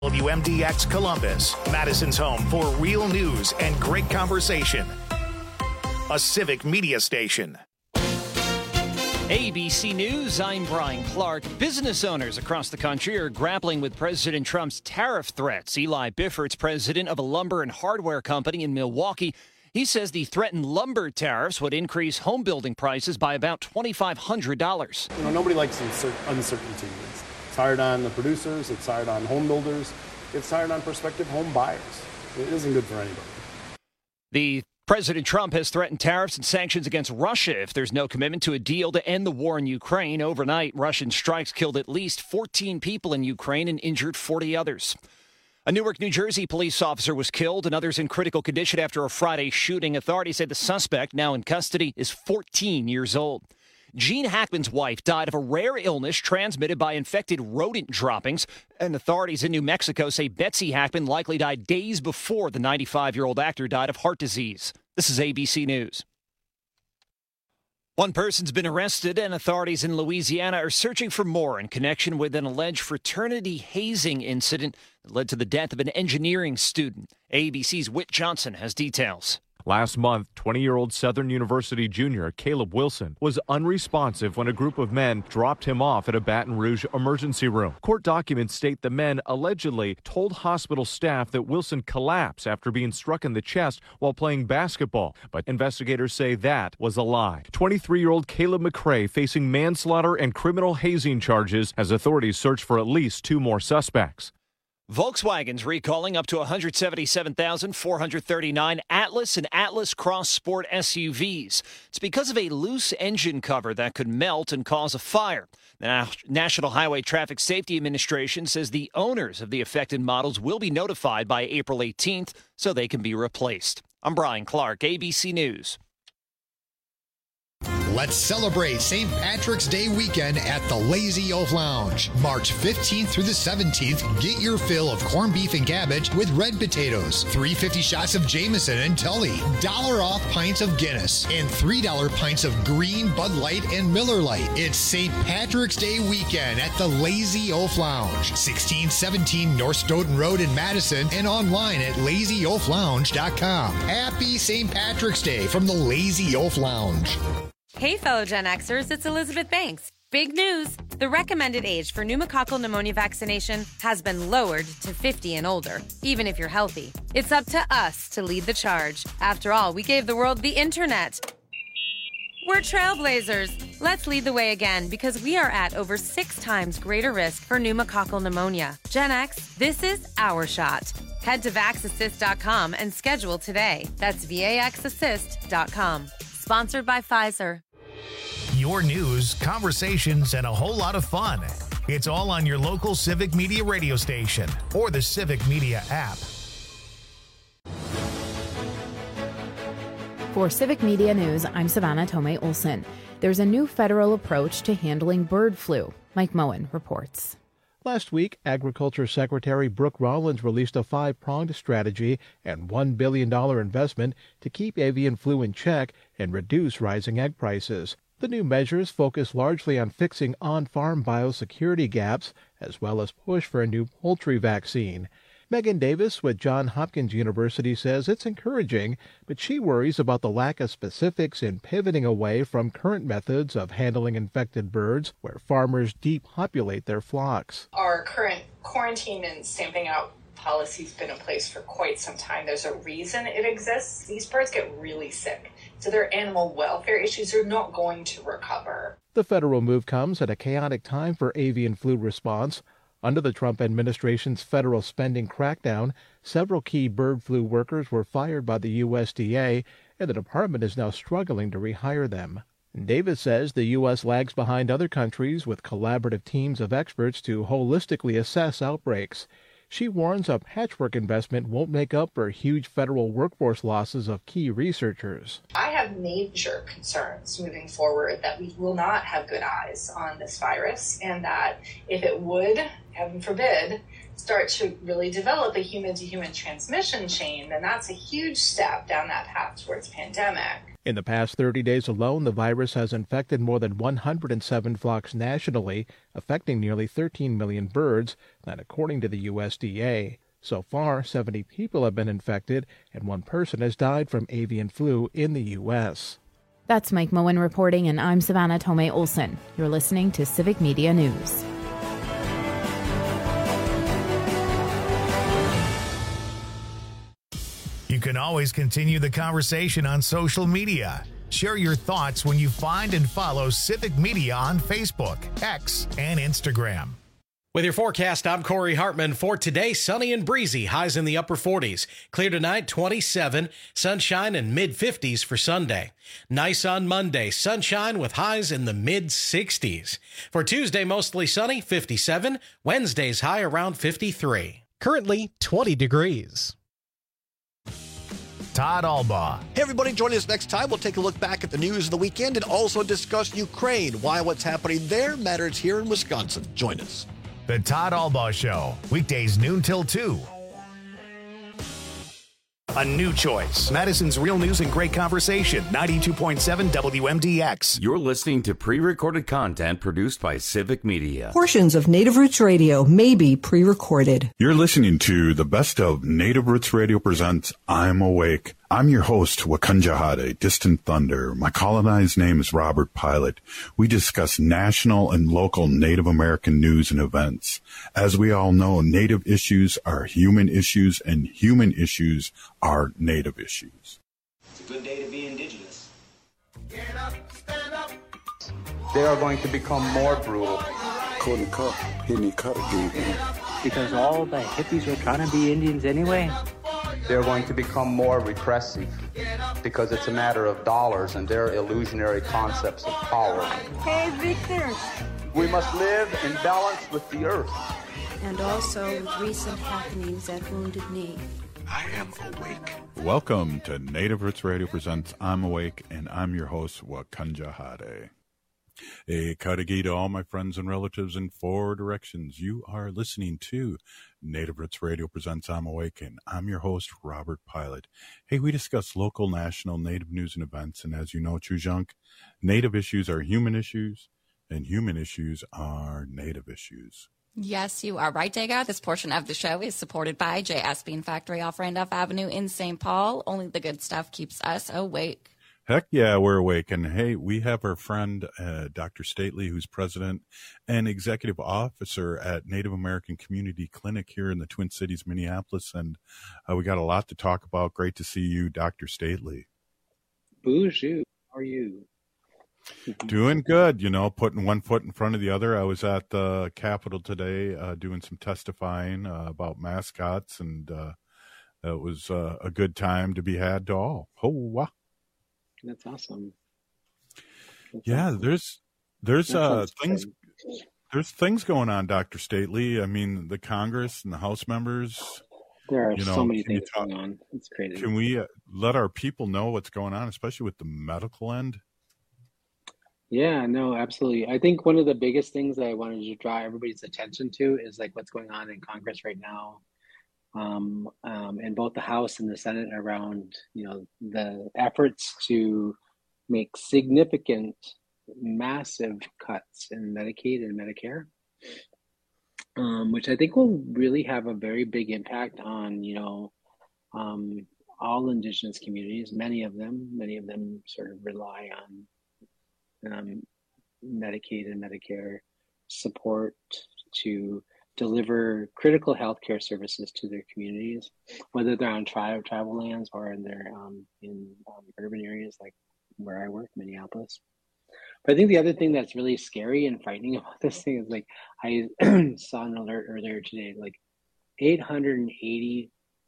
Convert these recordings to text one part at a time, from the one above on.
WMDX Columbus, Madison's home for real news and great conversation. A civic media station. ABC News, I'm Brian Clark. Business owners across the country are grappling with President Trump's tariff threats. Eli Biffords, president of a lumber and hardware company in Milwaukee, he says the threatened lumber tariffs would increase home building prices by about $2,500. Nobody likes uncertainty. It's hard on the producers, it's hard on home builders, it's hard on prospective home buyers. It isn't good for anybody. President Trump has threatened tariffs and sanctions against Russia if there's no commitment to a deal to end the war in Ukraine. Overnight, Russian strikes killed at least 14 people in Ukraine and injured 40 others. A Newark, New Jersey police officer was killed and others in critical condition after a Friday shooting. Authorities said the suspect, now in custody, is 14 years old. Gene Hackman's wife died of a rare illness transmitted by infected rodent droppings, and authorities in New Mexico say Betsy Hackman likely died days before the 95-year-old actor died of heart disease. This is ABC News. One person's been arrested, and authorities in Louisiana are searching for more in connection with an alleged fraternity hazing incident that led to the death of an engineering student. ABC's Whit Johnson has details. Last month, 20-year-old Southern University junior Caleb Wilson was unresponsive when a group of men dropped him off at a Baton Rouge emergency room. Court documents state the men allegedly told hospital staff that Wilson collapsed after being struck in the chest while playing basketball, but investigators say that was a lie. 23-year-old Caleb McRae facing manslaughter and criminal hazing charges as authorities search for at least 2 more suspects. Volkswagen's recalling up to 177,439 Atlas and Atlas Cross Sport SUVs. It's because of a loose engine cover that could melt and cause a fire. The National Highway Traffic Safety Administration says the owners of the affected models will be notified by April 18th so they can be replaced. I'm Brian Clark, ABC News. Let's celebrate St. Patrick's Day weekend at the Lazy Oaf Lounge. March 15th through the 17th, get your fill of corned beef and cabbage with red potatoes, $3.50 shots of Jameson and Tully, $1 off pints of Guinness, and $3 pints of green Bud Light and Miller Lite. It's St. Patrick's Day weekend at the Lazy Oaf Lounge, 1617 North Stoughton Road in Madison, and online at lazyoaflounge.com. Happy St. Patrick's Day from the Lazy Oaf Lounge. Hey, fellow Gen Xers, it's Elizabeth Banks. Big news! The recommended age for pneumococcal pneumonia vaccination has been lowered to 50 and older, even if you're healthy. It's up to us to lead the charge. After all, we gave the world the internet. We're trailblazers. Let's lead the way again because we are at over 6 times greater risk for pneumococcal pneumonia. Gen X, this is our shot. Head to VaxAssist.com and schedule today. That's VaxAssist.com. Sponsored by Pfizer. Your news, conversations, and a whole lot of fun. It's all on your local Civic Media radio station or the Civic Media app. For Civic Media News, I'm Savannah Tomei Olson. There's a new federal approach to handling bird flu. Mike Moen reports. Last week, Agriculture Secretary Brooke Rollins released a 5-pronged strategy and $1 billion investment to keep avian flu in check and reduce rising egg prices. The new measures focus largely on fixing on-farm biosecurity gaps, as well as push for a new poultry vaccine. Megan Davis with Johns Hopkins University says it's encouraging, but she worries about the lack of specifics in pivoting away from current methods of handling infected birds where farmers depopulate their flocks. Our current quarantine and stamping out policy's been in place for quite some time. There's a reason it exists. These birds get really sick, so their animal welfare issues are not going to recover. The federal move comes at a chaotic time for avian flu response. Under the Trump administration's federal spending crackdown, several key bird flu workers were fired by the USDA, and the department is now struggling to rehire them. Davis says the U.S. lags behind other countries with collaborative teams of experts to holistically assess outbreaks. She warns a patchwork investment won't make up for huge federal workforce losses of key researchers. I have major concerns moving forward that we will not have good eyes on this virus, and that if it would, heaven forbid, start to really develop a human-to-human transmission chain, then that's a huge step down that path towards pandemic. In the past 30 days alone, the virus has infected more than 107 flocks nationally, affecting nearly 13 million birds, that according to the USDA. So far, 70 people have been infected, and one person has died from avian flu in the U.S. That's Mike Moen reporting, and I'm Savannah Tomei Olson. You're listening to Civic Media News. You can always continue the conversation on social media. Share your thoughts when you find and follow Civic Media on Facebook, X, and Instagram. With your forecast, I'm Corey Hartman. For today, sunny and breezy, highs in the upper 40s. Clear tonight, 27, sunshine and mid-50s for Sunday. Nice on Monday, sunshine with highs in the mid-60s. For Tuesday, mostly sunny, 57. Wednesday's high around 53. Currently, 20 degrees. Todd Albaugh. Hey, everybody, join us next time. We'll take a look back at the news of the weekend and also discuss Ukraine, why what's happening there matters here in Wisconsin. Join us. The Todd Albaugh Show, weekdays noon till 2. A new choice. Madison's Real News and Great Conversation, 92.7 WMDX. You're listening to pre-recorded content produced by Civic Media. Portions of Native Roots Radio may be pre-recorded. You're listening to the best of Native Roots Radio presents I'm Awake. I'm your host, Wakanja Hade, Distant Thunder. My colonized name is Robert Pilot. We discuss national and local Native American news and events. As we all know, Native issues are human issues, and human issues are Native issues. It's a good day to be Indigenous. Get up, stand up. They are going to become more brutal. Because all the hippies were trying to be Indians anyway. They're going to become more repressive because it's a matter of dollars and their illusionary concepts of power. Hey, Victor. We must live in balance with the earth. And also with recent happenings at Wounded Knee. I am awake. Welcome to Native Roots Radio presents I'm Awake, and I'm your host, Wakanja Hade. A Kadagi to all my friends and relatives in 4 directions. You are listening to Native Roots Radio presents I'm Awake, and I'm your host, Robert Pilot. Hey, we discuss local, national, Native news and events, and as you know, Chujunk, Native issues are human issues, and human issues are Native issues. Yes, you are right, Daga. This portion of the show is supported by J.S. Bean Factory off Randolph Avenue in St. Paul. Only the good stuff keeps us awake. Heck yeah, we're awake. And hey, we have our friend, Dr. Stately, who's president and executive officer at Native American Community Clinic here in the Twin Cities, Minneapolis. And we got a lot to talk about. Great to see you, Dr. Stately. Bonjour. How are you? Doing good, putting one foot in front of the other. I was at the Capitol today doing some testifying about mascots, and it was a good time to be had to all. Oh, that's awesome. Yeah, there's things going on, Dr. Stately. I mean, the Congress and the House members. There are so many things going on. It's crazy. Can we let our people know what's going on, especially with the medical end? Yeah, no, absolutely. I think one of the biggest things that I wanted to draw everybody's attention to is like what's going on in Congress right now. In both the House and the Senate around, the efforts to make significant, massive cuts in Medicaid and Medicare, which I think will really have a very big impact on, all Indigenous communities. Many of them sort of rely on Medicaid and Medicare support to deliver critical healthcare services to their communities, whether they're on tribal lands or in their in urban areas like where I work, Minneapolis. But I think the other thing that's really scary and frightening about this thing is like I saw an alert earlier today, like $880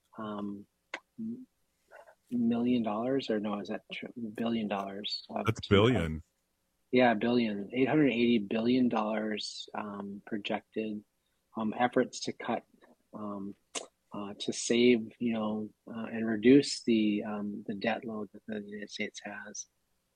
million, or no, is that $1 billion? That's billion. Yeah, billion. $880 billion projected efforts to cut, to save, and reduce the debt load that the United States has.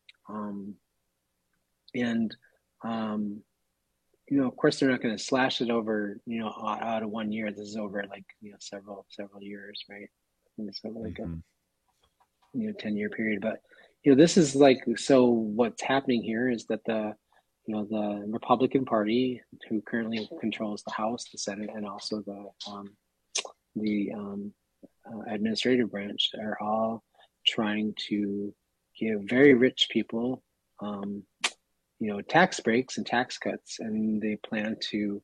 Of course, they're not going to slash it over, out of 1 year. This is over like, several years, right? And it's over like a 10-year period. But, this is like, so what's happening here is that the Republican Party, who currently controls the House, the Senate, and also the administrative branch, are all trying to give very rich people, tax breaks and tax cuts, and they plan to,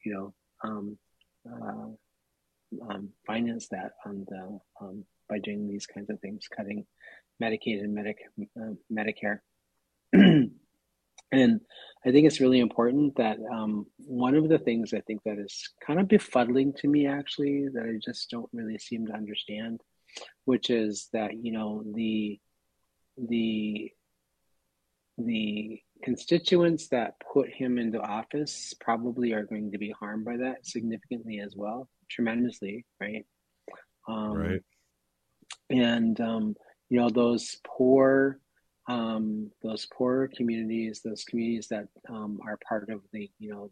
finance that by doing these kinds of things, cutting Medicaid and Medicare. And I think it's really important that one of the things I think that is kind of befuddling to me, actually, that I just don't really seem to understand, which is that, the constituents that put him into office probably are going to be harmed by that significantly as well, tremendously, right? Right. And those poor communities, those communities that are part of the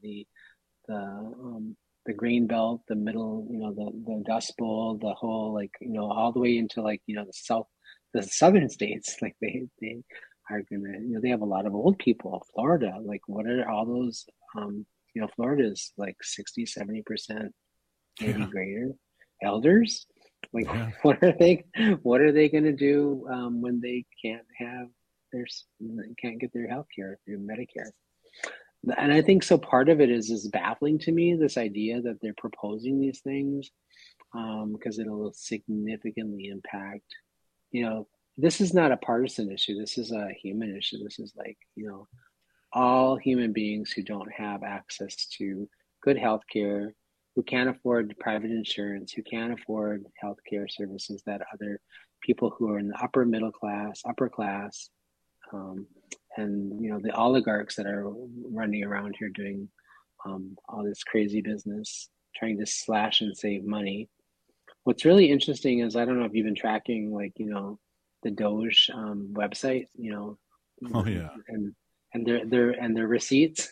grain belt, the middle, the Dust Bowl, the whole, all the way into the southern states, they are gonna, they have a lot of old people. Florida, what are all those? Florida is 60-70% maybe greater elders. What are they going to do when they can't get their health care through Medicare? And I think so part of it is baffling to me, this idea that they're proposing these things, because it'll significantly impact, this is not a partisan issue. This is a human issue. This is all human beings who don't have access to good health care, who can't afford private insurance, who can't afford health care services that other people who are in the upper class, and the oligarchs that are running around here doing all this crazy business, trying to slash and save money. What's really interesting is, I don't know if you've been tracking the Doge website, Oh yeah, and their receipts.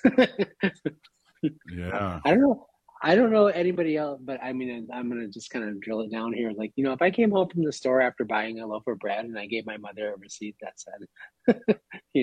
Yeah, I don't know anybody else, but I mean, I'm going to just kind of drill it down here. If I came home from the store after buying a loaf of bread and I gave my mother a receipt that said,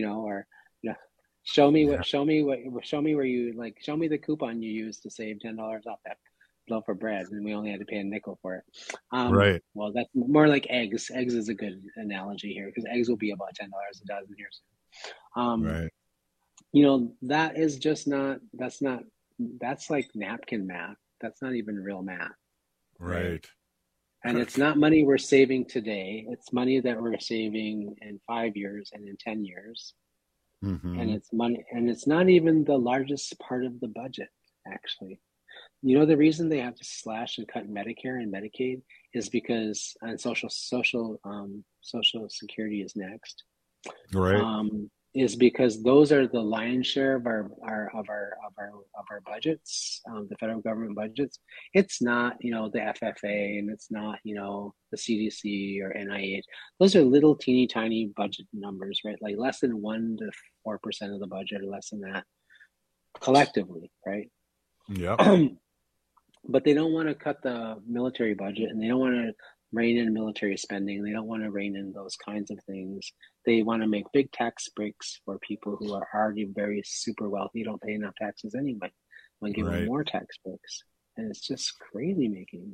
show me where you show me the coupon you used to save $10 off that loaf of bread, and we only had to pay a nickel for it. Right. Well, that's more like eggs. Eggs is a good analogy here, because eggs will be about $10 a dozen here soon. Right. That is just not. That's like napkin math. That's not even real math. Right. And it's not money we're saving today. It's money that we're saving in 5 years and in 10 years. Mm-hmm. And it's money, and it's not even the largest part of the budget, actually. The reason they have to slash and cut Medicare and Medicaid is because, and Social Security is next. Right. Is because those are the lion's share of our budgets, the federal government budgets. It's not, the FFA, and it's not, the CDC or NIH. Those are little teeny tiny budget numbers, right? Less than 1 to 4% of the budget, or less than that collectively, right? Yeah. But they don't want to cut the military budget, and they don't want to rein in military spending. They don't want to rein in those kinds of things. They want to make big tax breaks for people who are already very super wealthy, don't pay enough taxes anyway. They want to give them more tax breaks. And it's just crazy making.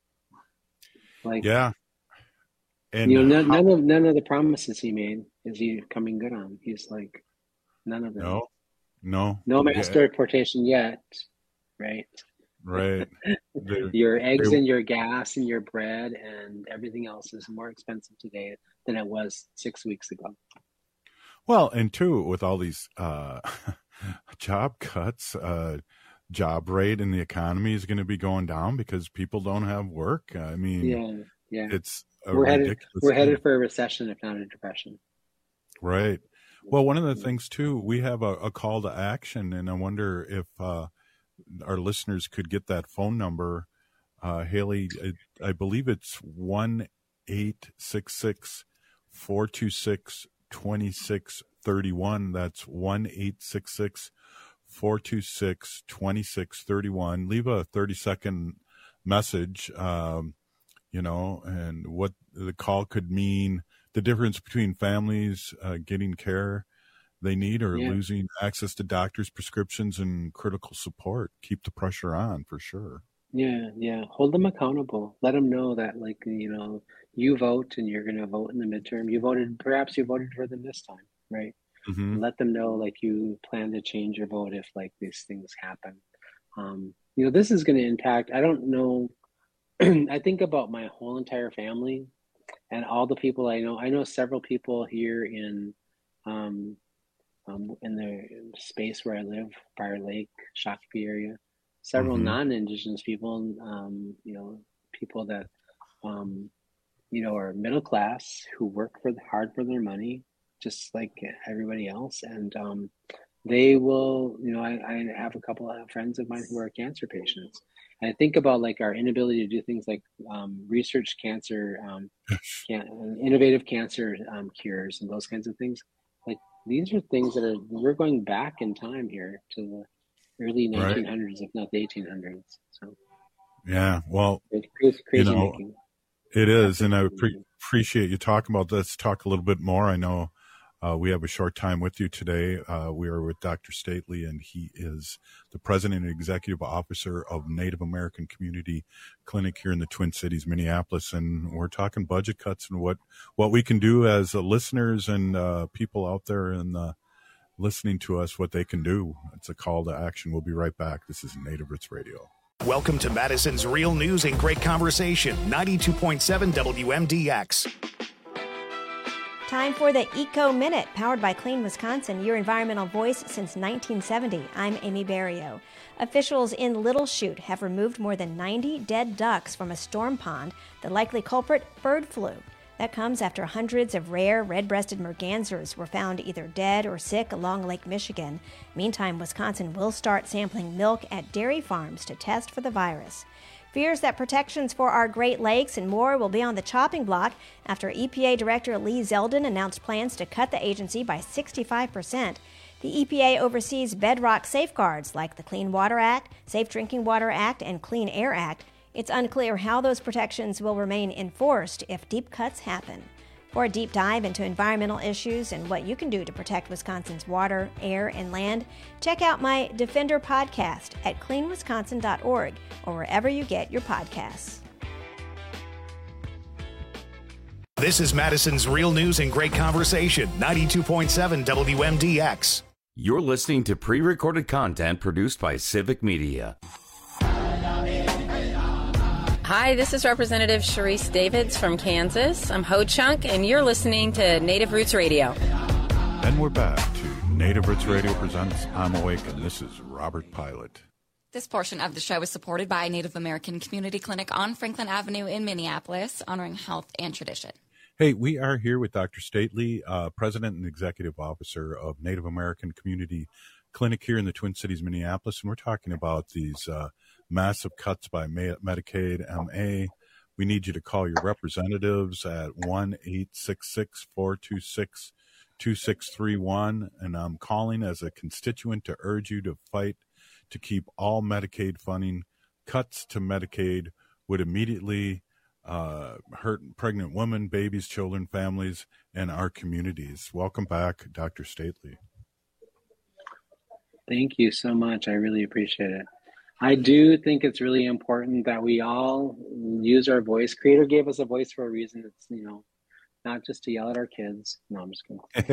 Yeah. And none of the promises he made is he coming good on. He's none of them. No mass deportation yet, right? Right. Your eggs and your gas and your bread and everything else is more expensive today than it was 6 weeks ago. Well, and too, with all these job cuts, job rate in the economy is going to be going down because people don't have work. I mean, yeah. It's we're headed for a recession, if not a depression. Right. Well, one of the things too, we have a call to action, and I wonder if our listeners could get that phone number. Haley, I believe it's 1-866-426-2631. That's 1-866-426-2631. Leave a 30-second message, and what the call could mean the difference between families getting care they need or losing access to doctors' prescriptions and critical support. Keep the pressure on for sure. Yeah. Hold them accountable. Let them know that, like, you vote and you're going to vote in the midterm. Perhaps you voted for them this time, right? Mm-hmm. Let them know, like, you plan to change your vote if, like, these things happen. This is going to impact, I don't know, I think about my whole entire family and all the people I know. I know several people here in the space where I live, Fire Lake, Shakopee area. Several non-Indigenous people, people that, are middle class who work hard for their money, just like everybody else. And they will, I have a couple of friends of mine who are cancer patients. And I think about, like, our inability to do things like research cancer, innovative cancer cures and those kinds of things. Like, these are things that we're going back in time here to the early 1900s, if not the 1800s. So, yeah, well, it's crazy making. It is, and I appreciate you talking about this. Let's talk a little bit more. I know we have a short time with you today. We are with Dr. Stately, and he is the president and executive officer of Native American Community Clinic here in the Twin Cities, Minneapolis. And we're talking budget cuts and what we can do as listeners and people out there and listening to us, what they can do. It's a call to action. We'll be right back. This is Native Roots Radio. Welcome to Madison's Real News and Great Conversation, 92.7 WMDX. Time for the Eco Minute, powered by Clean Wisconsin, your environmental voice since 1970. I'm Amy Barrio. Officials in Little Chute have removed more than 90 dead ducks from a storm pond, the likely culprit, bird flu. That comes after hundreds of rare red-breasted mergansers were found either dead or sick along Lake Michigan. Meantime, Wisconsin will start sampling milk at dairy farms to test for the virus. Fears that protections for our Great Lakes and more will be on the chopping block after EPA Director Lee Zeldin announced plans to cut the agency by 65%. The EPA oversees bedrock safeguards like the Clean Water Act, Safe Drinking Water Act, and Clean Air Act. It's unclear how those protections will remain enforced if deep cuts happen. For a deep dive into environmental issues and what you can do to protect Wisconsin's water, air, and land, check out my Defender podcast at cleanwisconsin.org or wherever you get your podcasts. This is Madison's Real News and Great Conversation, 92.7 WMDX. You're listening to pre-recorded content produced by Civic Media. Hi, this is Representative Sharice Davids from Kansas. I'm Ho Chunk, and you're listening to Native Roots Radio. And we're back to Native Roots Radio presents I'm Awake, and this is Robert Pilot. This portion of the show is supported by Native American Community Clinic on Franklin Avenue in Minneapolis, honoring health and tradition. Hey, we are here with Dr. Stately, President and Executive Officer of Native American Community Clinic here in the Twin Cities, Minneapolis, and we're talking about these massive cuts by Medicaid, MA. We need you to call your representatives at 1-866-426-2631. And I'm calling as a constituent to urge you to fight to keep all Medicaid funding. Cuts to Medicaid would immediately hurt pregnant women, babies, children, families, and our communities. Welcome back, Dr. Stately. Thank you so much. I really appreciate it. I do think it's really important that we all use our voice. Creator gave us a voice for a reason. It's, not just to yell at our kids. No, I'm just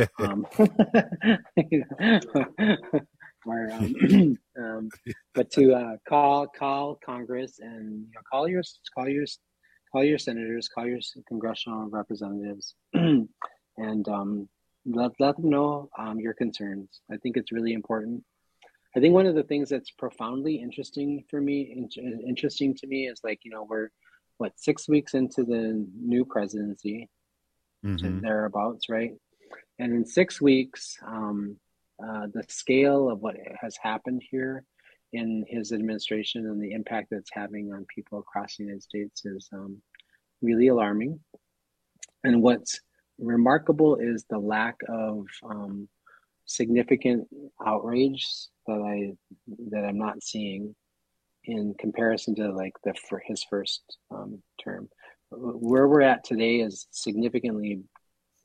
kidding. But to call Congress and call your senators, call your congressional representatives, and let them know your concerns. I think it's really important. I think one of the things that's profoundly interesting to me is we're 6 weeks into the new presidency, thereabouts, right? And in 6 weeks, the scale of what has happened here in his administration and the impact that it's having on people across the United States is really alarming. And what's remarkable is the lack of significant outrage that I'm not seeing in comparison to his first term. Where we're at today is significantly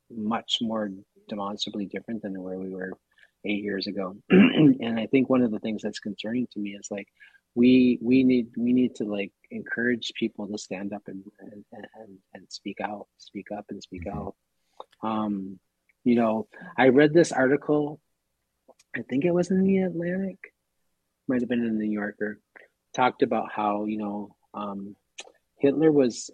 much more demonstrably different than where we were 8 years ago. And I think one of the things that's concerning to me is like we need to like encourage people to stand up and speak up and speak out. You know, I read this article, I think it was in the Atlantic, might have been in the New Yorker, talked about how, you know, Hitler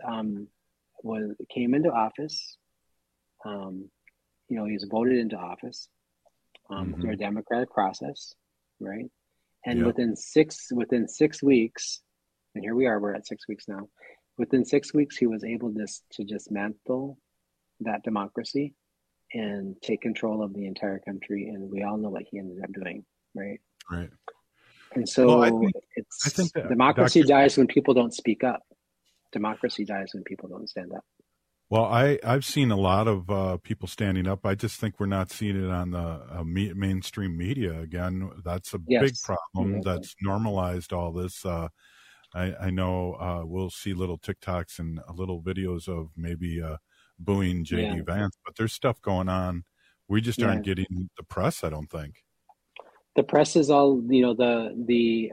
came into office. You know, he was voted into office through a democratic process, right? And within 6 weeks, and here we are, we're at 6 weeks now. Within 6 weeks, he was able to dismantle that democracy and take control of the entire country. And we all know what he ended up doing, right? Right. And so I think that democracy dies when people don't speak up. Democracy dies when people don't stand up. Well, I've seen a lot of people standing up. I just think we're not seeing it on the mainstream media again. That's a big problem. That's normalized all this. I know we'll see little TikToks and little videos of maybe booing J.D. Vance, but there's stuff going on. We just aren't getting the press, I don't think. The press is all, you know, the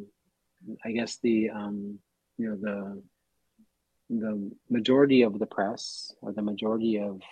majority of the press, or the majority of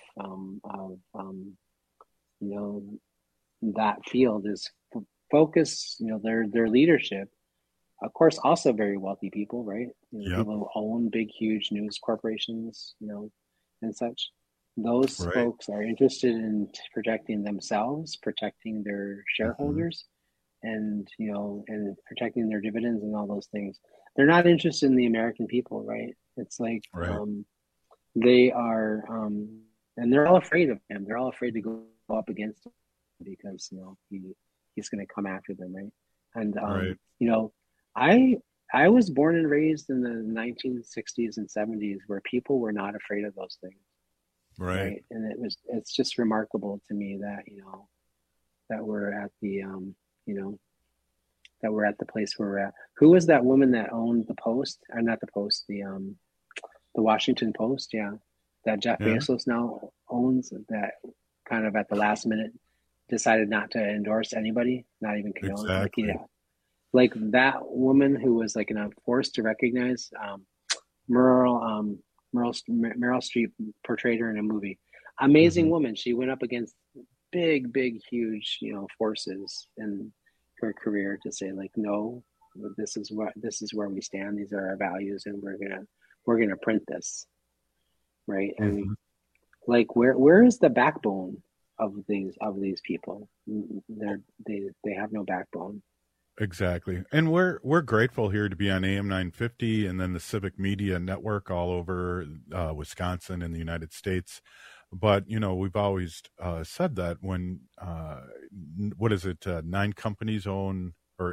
you know, that field is focused, you know, their leadership, of course, also very wealthy people, right? You know, people who own big, huge news corporations, you know, and such. Those folks are interested in protecting themselves, protecting their shareholders, and, you know, and protecting their dividends and all those things. They're not interested in the American people, right? It's like they are, and they're all afraid of him. They're all afraid to go up against him because, you know, he's going to come after them, right? And you know, I was born and raised in the 1960s and 70s where people were not afraid of those things. Right. And it's just remarkable to me that, you know, that we're at the, you know, that we're at the place where we're at. Who was that woman that owned the Post? Or not the Post, the Washington Post, that Jeff Bezos now owns, that kind of at the last minute decided not to endorse anybody, not even condone. Exactly. Like that woman who was like forced to recognize Meryl Streep portrayed her in a movie. Amazing woman. She went up against big, huge, you know, forces in her career to say like, no, this is where we stand. These are our values, and we're gonna print this, right? And like, where is the backbone of these people? They have no backbone. Exactly. And we're grateful here to be on AM 950 and then the Civic Media Network all over Wisconsin and the United States. But, you know, we've always said that when, 8 companies own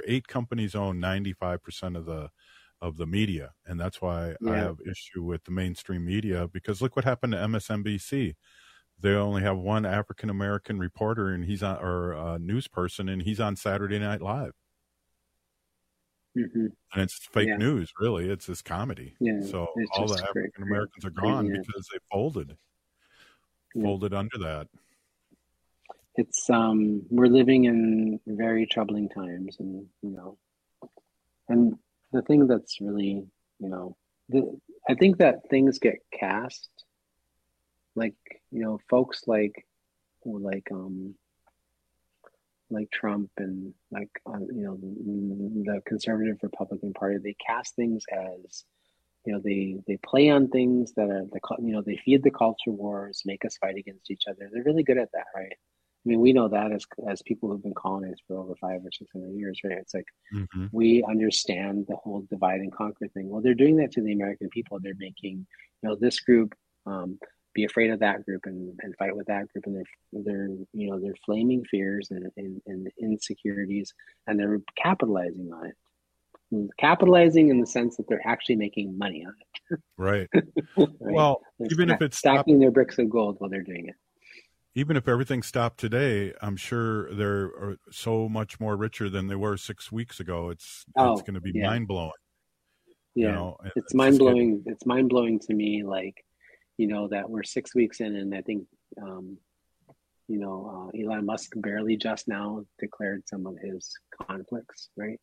95% of the media. And that's why I have issue with the mainstream media, because look what happened to MSNBC. They only have one African-American reporter, and he's on, or a news person, and he's on Saturday Night Live. And it's fake news, really. It's this comedy. So all the African Americans are gone because they folded under that. It's we're living in very troubling times, and you know, and the thing that's really, you know, I think that things get cast, like, you know, folks like Trump and like, you know, the conservative Republican Party, they cast things as, you know, they play on things that are you know, they feed the culture wars, make us fight against each other. They're really good at that, right? I mean, we know that as people who've been colonized for over 500 or 600 years, right? It's like we understand the whole divide and conquer thing. Well, they're doing that to the American people. They're making, you know, this group be afraid of that group and fight with that group, and they're you know, they're flaming fears and insecurities, and they're capitalizing on it. Capitalizing in the sense that they're actually making money on it. Right. Well, they're even if it's stacking their bricks of gold while they're doing it. Even if everything stopped today, I'm sure they're so much more richer than they were 6 weeks ago. It's going to be mind blowing. Yeah, you know, it's mind blowing. It's mind blowing to me, like, you know, that we're 6 weeks in, and I think Elon Musk barely just now declared some of his conflicts, right?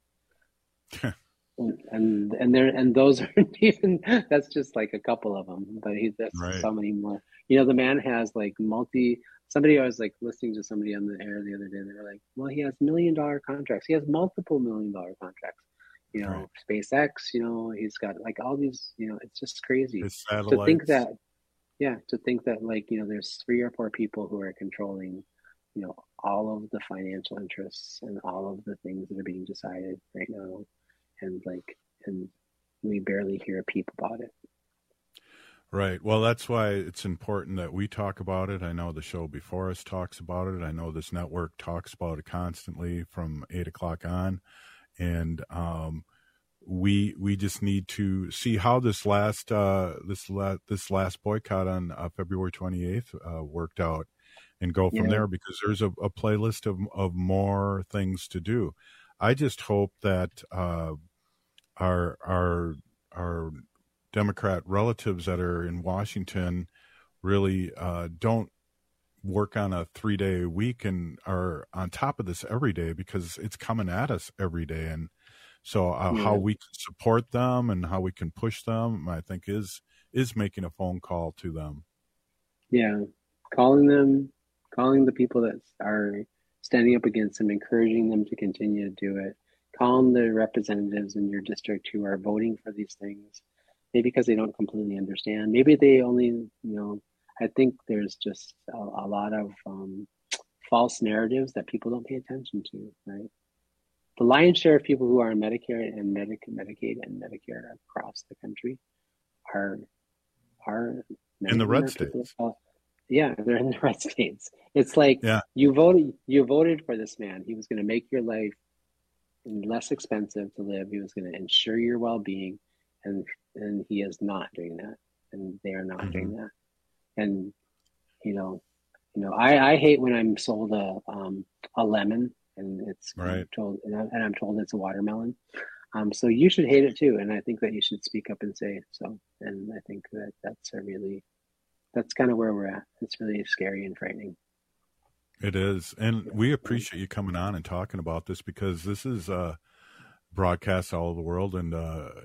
and those aren't even, that's just like a couple of them, but that's right. So many more. The man has like somebody, I was like listening to somebody on the air the other day, they were like, well, he has $1 million contracts. He has multiple $1 million contracts. Right. SpaceX, he's got like all these, it's just crazy to think that like, there's 3 or 4 people who are controlling, all of the financial interests and all of the things that are being decided right now. And we barely hear a peep about it. Right. Well, that's why it's important that we talk about it. I know the show before us talks about it. I know this network talks about it constantly from 8 o'clock on. And we just need to see how this last boycott on February 28th worked out, and go from there, because there's a playlist of more things to do. I just hope that our Democrat relatives that are in Washington really don't work on a 3-day week and are on top of this every day, because it's coming at us every day. And so how we can support them and how we can push them, I think is making a phone call to them. Yeah. Calling the people that are standing up against them, encouraging them to continue to do it. Calling the representatives in your district who are voting for these things, maybe because they don't completely understand. Maybe they only, I think there's just a lot of false narratives that people don't pay attention to, right? The lion's share of people who are on Medicare and Medicaid and Medicare across the country are in the red states. Yeah, they're in the red states. It's like you voted for this man. He was going to make your life less expensive to live. He was going to ensure your well-being, and he is not doing that, and they are not doing that. And I hate when I'm sold a lemon and it's told, and I'm told it's a watermelon. So you should hate it too, and I think that you should speak up and say so. And I think that's kind of where we're at. It's really scary and frightening. It is, and we appreciate you coming on and talking about this, because this is broadcast all over the world, and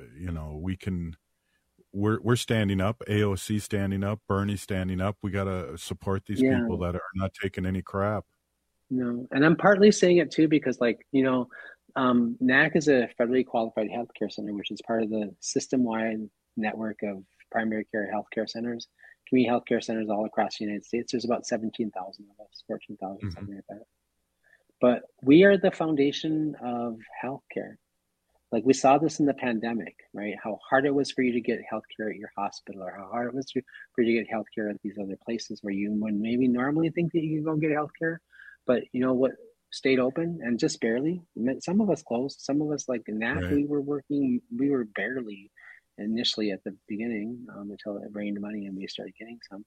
we're standing up. AOC standing up. Bernie standing up. We got to support these people that are not taking any crap. No, and I'm partly saying it too because, NAC is a federally qualified healthcare center, which is part of the system-wide network of primary care healthcare centers, community healthcare centers all across the United States. There's about 17,000 of us, 14,000, something like that. But we are the foundation of healthcare. Like, we saw this in the pandemic, right? How hard it was for you to get healthcare at your hospital, or how hard it was for you to get healthcare at these other places where you would maybe normally think that you can go get healthcare. But you know what? Stayed open, and just barely. Some of us closed. Some of us, like NAC, we were barely initially at the beginning until it rained money and we started getting some.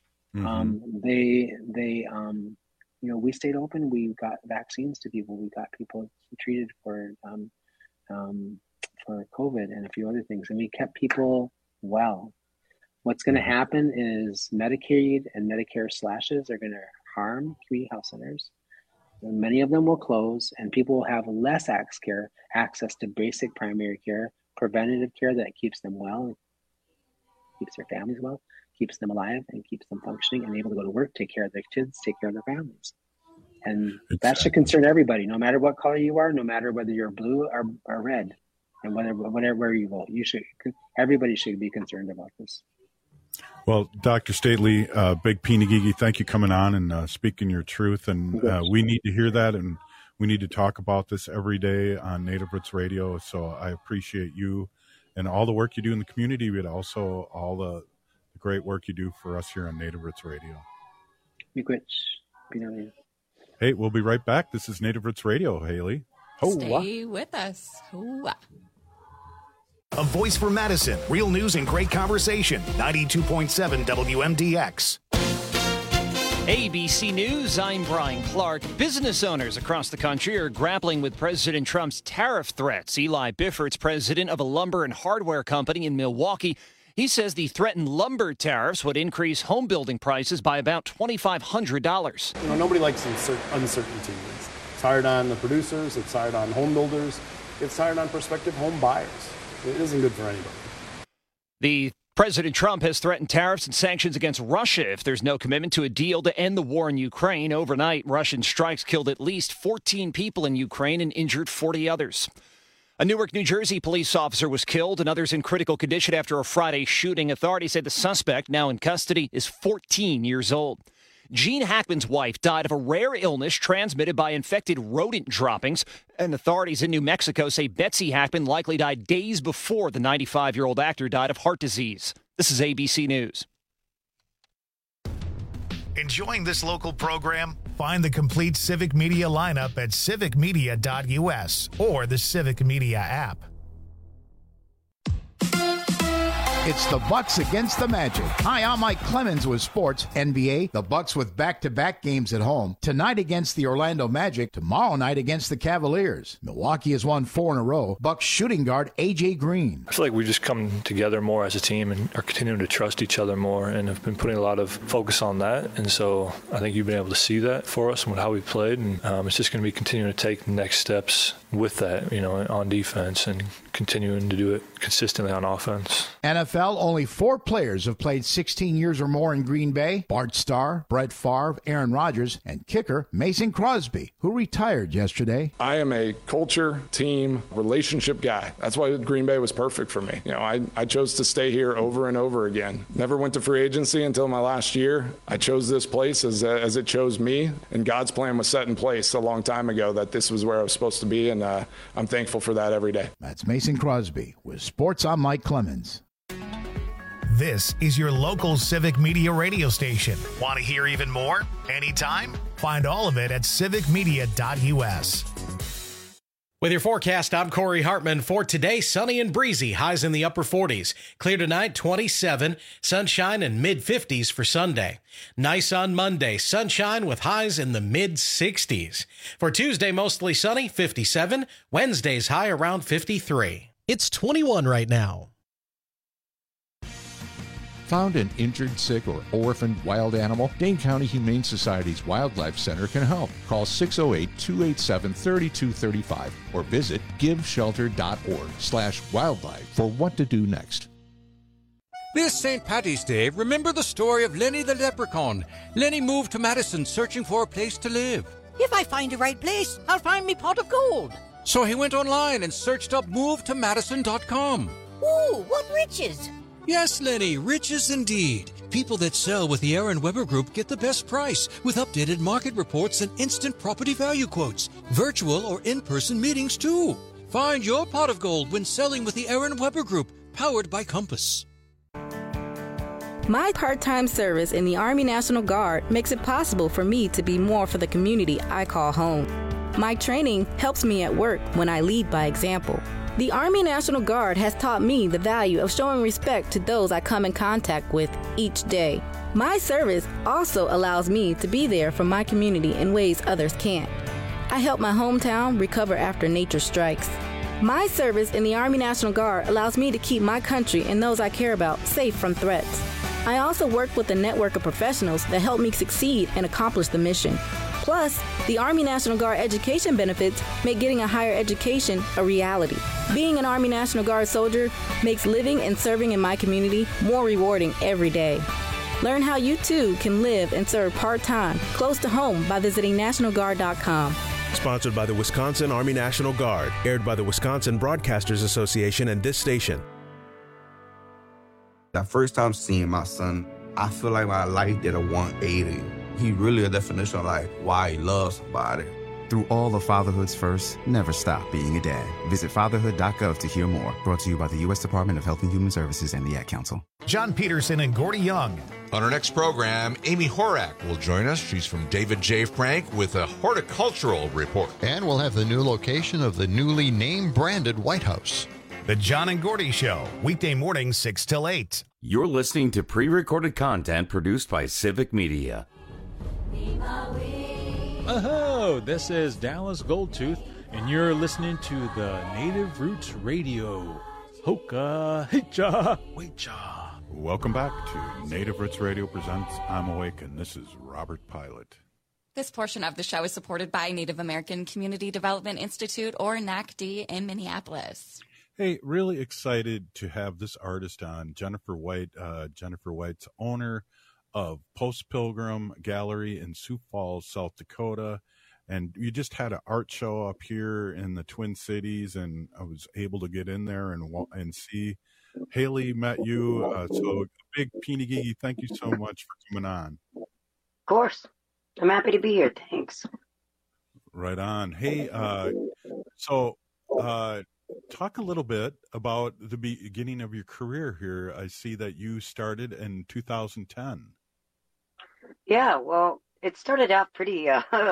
We stayed open. We got vaccines to people. We got people treated for COVID and a few other things, and we kept people well. What's going to happen is Medicaid and Medicare slashes are going to harm community health centers. And many of them will close, and people will have less access to basic primary care, preventative care that keeps them well, keeps their families well, keeps them alive, and keeps them functioning and able to go to work, take care of their kids, take care of their families. And that should concern everybody, no matter what color you are, no matter whether you're blue or red, and whatever you vote. Everybody should be concerned about this. Well, Dr. Stately, Big Pinagigi, thank you coming on and speaking your truth. And we need to hear that, and we need to talk about this every day on Native Roots Radio. So I appreciate you and all the work you do in the community, but also all the great work you do for us here on Native Roots Radio. Hey, we'll be right back. This is Native Roots Radio, Haley. Stay with us. Hoa. A voice for Madison. Real news and great conversation. 92.7 WMDX. ABC News, I'm Brian Clark. Business owners across the country are grappling with President Trump's tariff threats. Eli Biffords, president of a lumber and hardware company in Milwaukee, He says the threatened lumber tariffs would increase home building prices by about $2,500. Nobody likes uncertainty. It's hard on the producers. It's hard on home builders. It's hard on prospective home buyers. It isn't good for anybody. President Trump has threatened tariffs and sanctions against Russia if there's no commitment to a deal to end the war in Ukraine. Overnight, Russian strikes killed at least 14 people in Ukraine and injured 40 others. A Newark, New Jersey police officer was killed and others in critical condition after a Friday shooting. Authorities say the suspect, now in custody, is 14 years old. Gene Hackman's wife died of a rare illness transmitted by infected rodent droppings, and authorities in New Mexico say Betsy Hackman likely died days before the 95-year-old actor died of heart disease. This is ABC News. Enjoying this local program? Find the complete Civic Media lineup at civicmedia.us or the Civic Media app. It's the Bucks against the Magic. Hi, I'm Mike Clemens with sports. NBA, the Bucks with back-to-back games at home. Tonight against the Orlando Magic. Tomorrow night against the Cavaliers. Milwaukee has won 4 in a row. Bucks shooting guard A.J. Green. I feel like we just come together more as a team and are continuing to trust each other more and have been putting a lot of focus on that. And so I think you've been able to see that for us and how we played. And it's just going to be continuing to take the next steps with that, on defense and continuing to do it consistently on offense. NFL, only 4 players have played 16 years or more in Green Bay. Bart Starr, Brett Favre, Aaron Rodgers, and kicker Mason Crosby, who retired yesterday. I am a culture, team, relationship guy. That's why Green Bay was perfect for me. I chose to stay here over and over again. Never went to free agency until my last year. I chose this place as it chose me, and God's plan was set in place a long time ago that this was where I was supposed to be, and I'm thankful for that every day. That's Mason Crosby with Sports. I'm Mike Clemens. This is your local Civic Media radio station. Want to hear even more? Anytime? Find all of it at civicmedia.us. With your forecast, I'm Corey Hartman. For today, sunny and breezy, highs in the upper 40s. Clear tonight, 27. Sunshine and mid-50s for Sunday. Nice on Monday, sunshine with highs in the mid-60s. For Tuesday, mostly sunny, 57. Wednesday's high around 53. It's 21 right now. Found an injured, sick, or orphaned wild animal? Dane County Humane Society's Wildlife Center can help. Call 608-287-3235 or visit giveshelter.org/wildlife for what to do next. This St. Paddy's Day, remember the story of Lenny the leprechaun. Lenny moved to Madison searching for a place to live. If I find the right place, I'll find me pot of gold. So he went online and searched up movetomadison.com. Ooh, what riches! Yes, Lenny, riches indeed. People that sell with the Aaron Weber Group get the best price with updated market reports and instant property value quotes. Virtual or in-person meetings, too. Find your pot of gold when selling with the Aaron Weber Group, powered by Compass. My part-time service in the Army National Guard makes it possible for me to be more for the community I call home. My training helps me at work when I lead by example. The Army National Guard has taught me the value of showing respect to those I come in contact with each day. My service also allows me to be there for my community in ways others can't. I help my hometown recover after nature strikes. My service in the Army National Guard allows me to keep my country and those I care about safe from threats. I also work with a network of professionals that help me succeed and accomplish the mission. Plus, the Army National Guard education benefits make getting a higher education a reality. Being an Army National Guard soldier makes living and serving in my community more rewarding every day. Learn how you too can live and serve part-time, close to home by visiting NationalGuard.com. Sponsored by the Wisconsin Army National Guard, aired by the Wisconsin Broadcasters Association and this station. That first time seeing my son, I feel like my life did a 180. He really a definition of like why he loves somebody. Through all of fatherhood's first, never stop being a dad. Visit fatherhood.gov to hear more. Brought to you by the U.S. Department of Health and Human Services and the Ad Council. John Peterson and Gordy Young. On our next program, Amy Horak will join us. She's from David J. Frank with a horticultural report. And we'll have the new location of the newly name-branded White House. The John and Gordy Show, weekday mornings 6 till 8. You're listening to pre-recorded content produced by Civic Media. Oh, this is Dallas Goldtooth, and you're listening to the Native Roots Radio. Hoka, Hicha, Wecha. Welcome back to Native Roots Radio presents I'm Awake, and this is Robert Pilot. This portion of the show is supported by Native American Community Development Institute, or NACD, in Minneapolis. Hey, really excited to have this artist on, Jennifer White. Jennifer White's owner of Post Pilgrim Gallery in Sioux Falls, South Dakota. And you just had an art show up here in the Twin Cities, and I was able to get in there and see. Haley met you, so big Peeny Gigi, thank you so much for coming on. Of course. I'm happy to be here. Thanks. Right on. Hey, talk a little bit about the beginning of your career here. I see that you started in 2010. Yeah, well, it started out pretty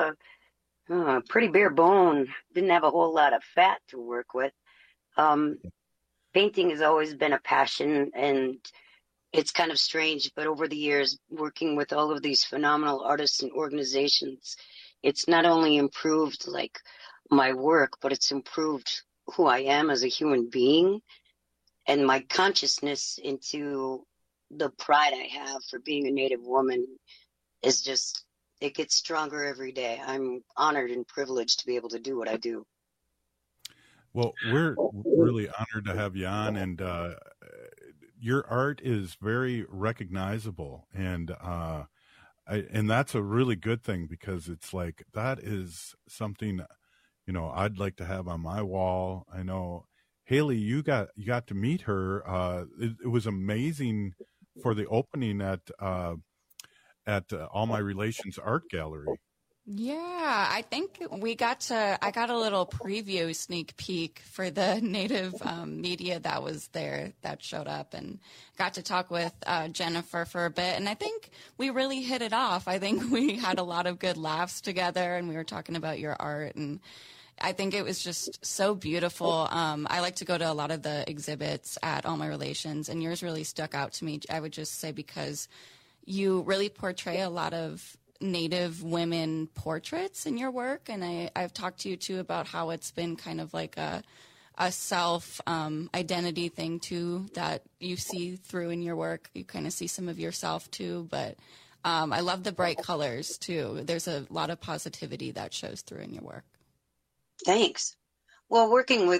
bare bone. Didn't have a whole lot of fat to work with. Painting has always been a passion, and it's kind of strange, but over the years, working with all of these phenomenal artists and organizations, it's not only improved like my work, but it's improved who I am as a human being and my consciousness into the pride I have for being a Native woman is just, it gets stronger every day. I'm honored and privileged to be able to do what I do. Well, we're really honored to have you on, and your art is very recognizable, and that's a really good thing, because it's like that is something, you know, I'd like to have on my wall. I know, Haley, you got to meet her. It was amazing for the opening at All My Relations Art Gallery. Yeah, I think I got a little preview sneak peek for the Native media that was there, that showed up, and got to talk with Jennifer for a bit. And I think we really hit it off. I think we had a lot of good laughs together, and we were talking about your art, and I think it was just so beautiful. I like to go to a lot of the exhibits at All My Relations, and yours really stuck out to me, I would just say, because you really portray a lot of Native women portraits in your work, and I've talked to you too about how it's been kind of like a self identity thing too that you see through in your work. You kind of see some of yourself too, but I love the bright colors too. There's a lot of positivity that shows through in your work. Thanks. Well,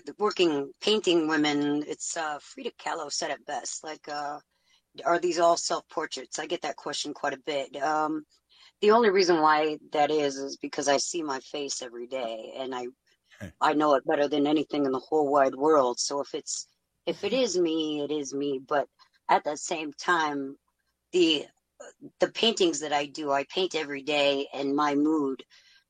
painting women, it's Frida Kahlo said it best. Like, are these all self-portraits? I get that question quite a bit. The only reason why that is because I see my face every day, and I know it better than anything in the whole wide world. So if it is me, it is me. But at the same time, the paintings that I do, I paint every day, and my mood,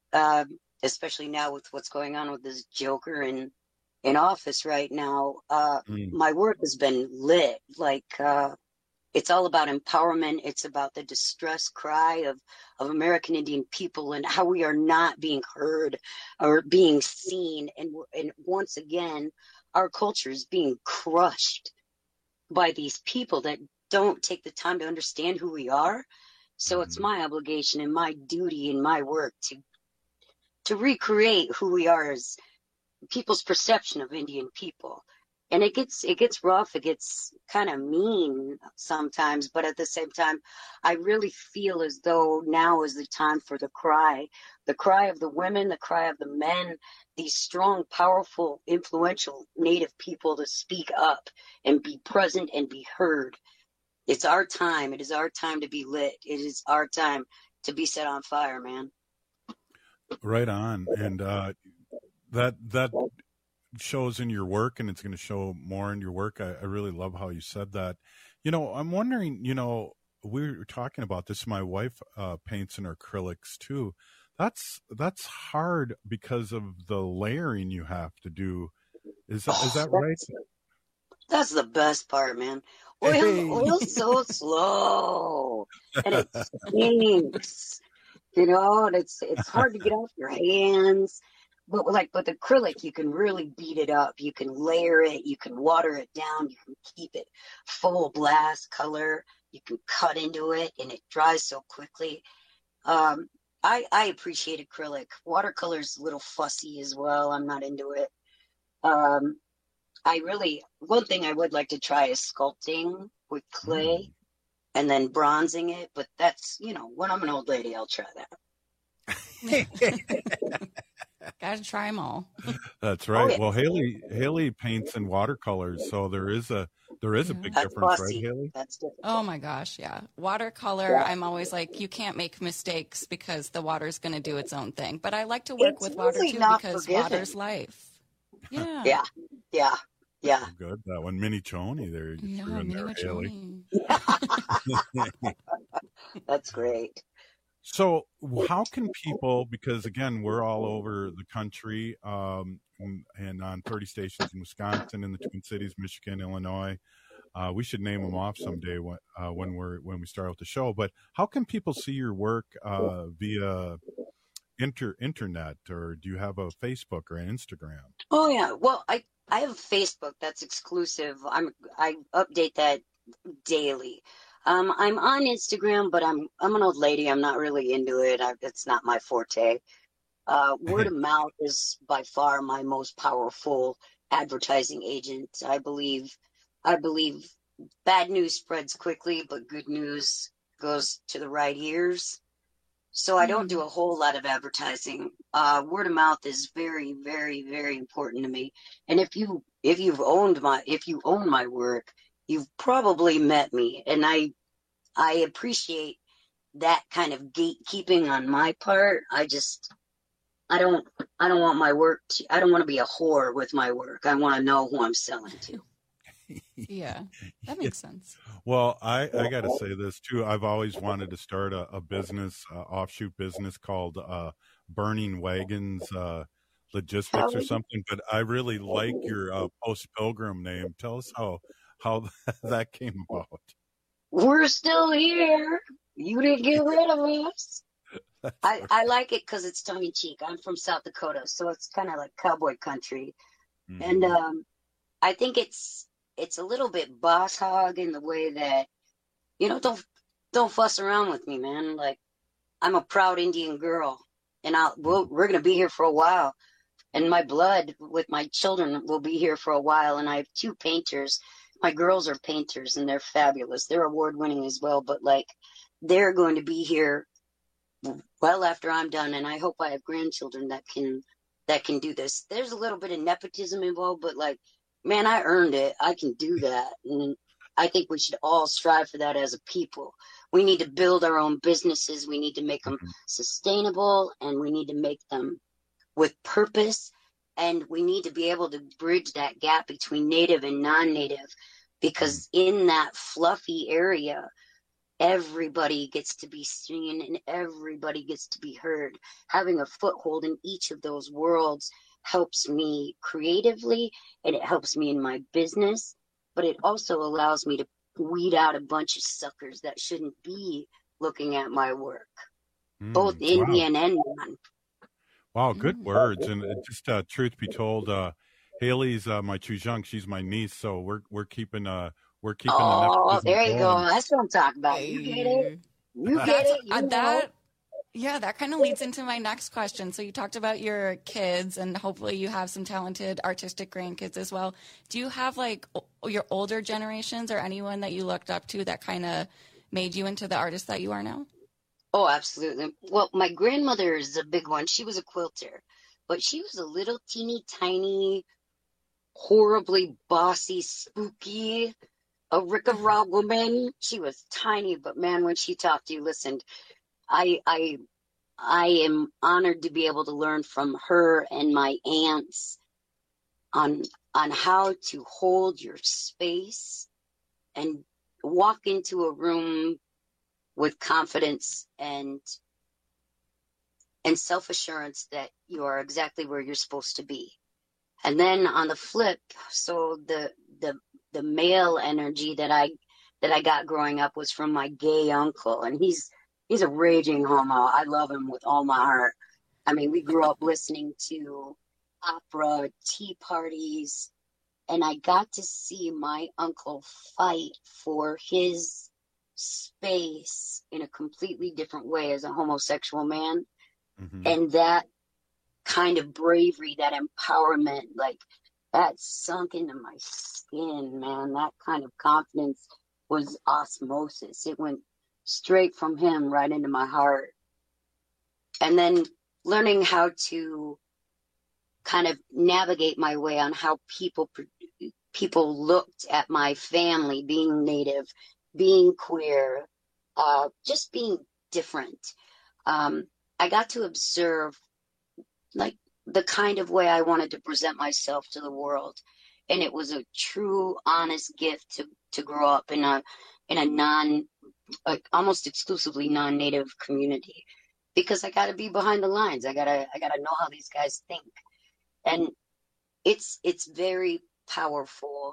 especially now with what's going on with this Joker in office right now, my work has been lit. Like, it's all about empowerment. It's about the distress cry of American Indian people and how we are not being heard or being seen. And once again, our culture is being crushed by these people that don't take the time to understand who we are. So it's my obligation and my duty and my work to recreate who we are as people's perception of Indian people. And it gets rough, it gets kind of mean sometimes, but at the same time, I really feel as though now is the time for the cry of the women, the cry of the men, these strong, powerful, influential Native people to speak up and be present and be heard. It's our time. It is our time to be lit. It is our time to be set on fire, man. Right on. And that shows in your work, and it's going to show more in your work. I really love how you said that. You know, I'm wondering, you know, we were talking about this. My wife paints in acrylics too. That's hard because of the layering you have to do. Is that right? That's the best part, man. Oil's so slow, and it stinks. You know, and it's hard to get off your hands. But with acrylic, you can really beat it up. You can layer it. You can water it down. You can keep it full blast color. You can cut into it, and it dries so quickly. I appreciate acrylic. Watercolor's a little fussy as well. I'm not into it. One thing I would like to try is sculpting. with clay and then bronzing it. But that's, when I'm an old lady, I'll try that. Gotta try them all. That's right. Oh, yeah. Well, Haley paints in watercolors, so there is a big That's difference, bossy. right, Haley? That's different. Oh my gosh, yeah. Watercolor, I'm always like, you can't make mistakes because the water's going to do its own thing. But I like to work with water really too not because forgiving. water's life. Yeah. Yeah. Oh, good. That one, Mini Choni there. You threw in there, Haley. That's great. So how can people, because again, we're all over the country, and on 30 stations in Wisconsin, in the Twin Cities, Michigan, Illinois. We should name them off someday when we start out the show. But how can people see your work via internet, or do you have a Facebook or an Instagram? Oh yeah. Well, I have a Facebook that's exclusive. I update that daily. I'm on Instagram, but I'm an old lady. I'm not really into it. It's not my forte. Word of mouth is by far my most powerful advertising agent. I believe bad news spreads quickly, but good news goes to the right ears. So I don't do a whole lot of advertising. Word of mouth is very, very, very important to me. And if you own my work, you've probably met me, and I appreciate that kind of gatekeeping on my part. I don't want my work I don't want to be a whore with my work. I want to know who I'm selling to. Yeah, that makes sense. Well, I got to say this too. I've always wanted to start a business, offshoot business called Burning Wagons Logistics or something. But I really like your Post Pilgrim name. Tell us how that came about. We're still here. You didn't get rid of us. I like it because it's tongue in cheek. I'm from South Dakota, so it's kind of like cowboy country, and I think it's a little bit boss hog in the way that, don't fuss around with me, man. Like, I'm a proud Indian girl, and we're gonna be here for a while, and my blood with my children will be here for a while. And I have 2 painters. My girls are painters, and they're fabulous. They're award-winning as well, but they're going to be here well after I'm done, and I hope I have grandchildren that can do this. There's a little bit of nepotism involved, but man, I earned it. I can do that, and I think we should all strive for that as a people. We need to build our own businesses. We need to make them sustainable, and we need to make them with purpose. And we need to be able to bridge that gap between native and non-native, because in that fluffy area, everybody gets to be seen and everybody gets to be heard. Having a foothold in each of those worlds helps me creatively, and it helps me in my business, but it also allows me to weed out a bunch of suckers that shouldn't be looking at my work, both Indian and non. Wow, good words. And just truth be told, Haley's my Chujunk. She's my niece, so we're keeping the nepotism there you going. go. That's what I'm talking about. You get it. You get it. That kind of leads into my next question. So you talked about your kids, and hopefully you have some talented artistic grandkids as well. Do you have your older generations or anyone that you looked up to that kind of made you into the artist that you are now? Oh, absolutely. Well, my grandmother is a big one. She was a quilter, but she was a little teeny tiny, horribly bossy, spooky, a Rick-a-Raw woman. She was tiny, but man, when she talked to you, listened, I am honored to be able to learn from her and my aunts on how to hold your space and walk into a room with confidence and self-assurance that you are exactly where you're supposed to be. And then on the flip, so the male energy that I got growing up was from my gay uncle, and he's a raging homo. I love him with all my heart. I mean, we grew up listening to opera, tea parties, and I got to see my uncle fight for his space in a completely different way as a homosexual man. And that kind of bravery, that empowerment, that sunk into my skin, man. That kind of confidence was osmosis. It went straight from him right into my heart. And then learning how to kind of navigate my way on how people looked at my family, being Native, being queer, just being different. I got to observe like the kind of way I wanted to present myself to the world. And it was a true, honest gift to grow up in a almost exclusively non-Native community, because I got to be behind the lines. I gotta know how these guys think, and it's very powerful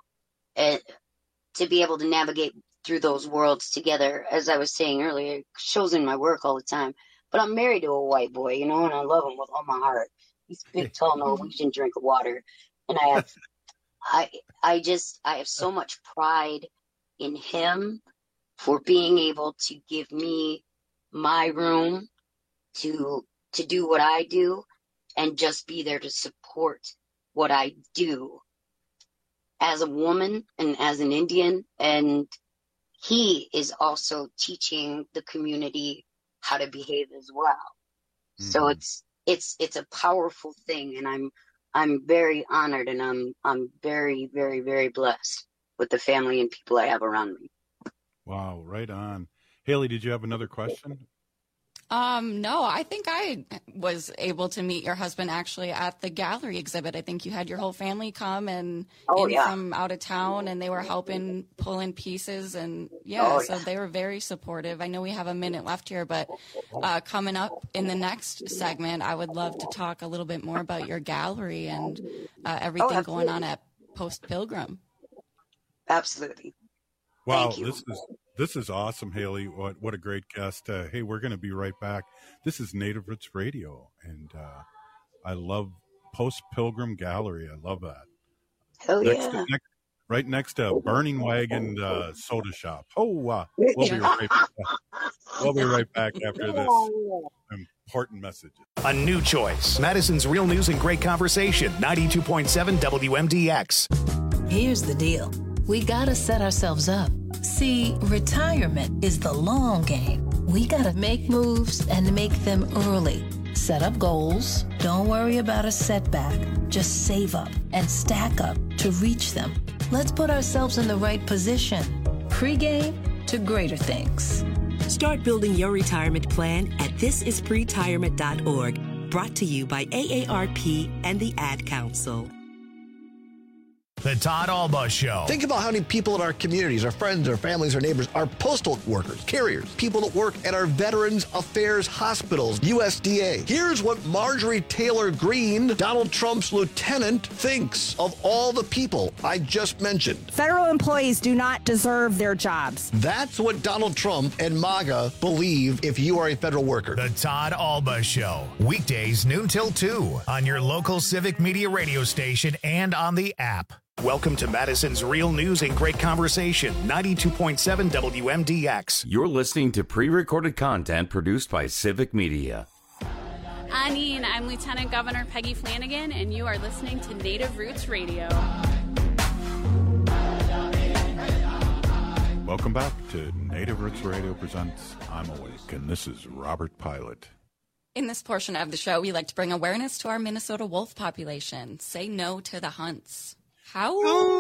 to be able to navigate through those worlds together. As I was saying earlier, it shows in my work all the time. But I'm married to a white boy, and I love him with all my heart. He's a big, tall Norwegian drink of water, and I have so much pride in him for being able to give me my room to do what I do and just be there to support what I do as a woman and as an Indian. And he is also teaching the community how to behave as well. Mm-hmm. So it's a powerful thing, and I'm very honored, and I'm very, very, very blessed with the family and people I have around me. Wow, right on. Haley, did you have another question? No, I think I was able to meet your husband actually at the gallery exhibit. I think you had your whole family come from out of town, and they were helping pull in pieces, and so they were very supportive. I know we have a minute left here, but coming up in the next segment, I would love to talk a little bit more about your gallery and everything going on at Post Pilgrim. Absolutely. Wow, this is awesome, Haley. What a great guest. Hey, we're going to be right back. This is Native Roots Radio, and I love Post Pilgrim Gallery. I love that. Hell yeah. Right next to Burning Wagon Soda Shop. We'll be right back. We'll be right back after this important message. A new choice. Madison's Real News and Great Conversation, 92.7 WMDX. Here's the deal. We gotta set ourselves up. See, retirement is the long game. We gotta make moves and make them early. Set up goals. Don't worry about a setback. Just save up and stack up to reach them. Let's put ourselves in the right position. Pre-game to greater things. Start building your retirement plan at thisispretirement.org. Brought to you by AARP and the Ad Council. The Todd Alba Show. Think about how many people in our communities, our friends, our families, our neighbors, our postal workers, carriers, people that work at our Veterans Affairs hospitals, USDA. Here's what Marjorie Taylor Greene, Donald Trump's lieutenant, thinks of all the people I just mentioned. Federal employees do not deserve their jobs. That's what Donald Trump and MAGA believe if you are a federal worker. The Todd Alba Show. Weekdays noon till 2 on your local Civic Media radio station and on the app. Welcome to Madison's Real News and Great Conversation, 92.7 WMDX. You're listening to pre-recorded content produced by Civic Media. Anine, I'm Lieutenant Governor Peggy Flanagan, and you are listening to Native Roots Radio. Welcome back to Native Roots Radio presents I'm Awake, and this is Robert Pilot. In this portion of the show, we like to bring awareness to our Minnesota wolf population. Say no to the hunts. How?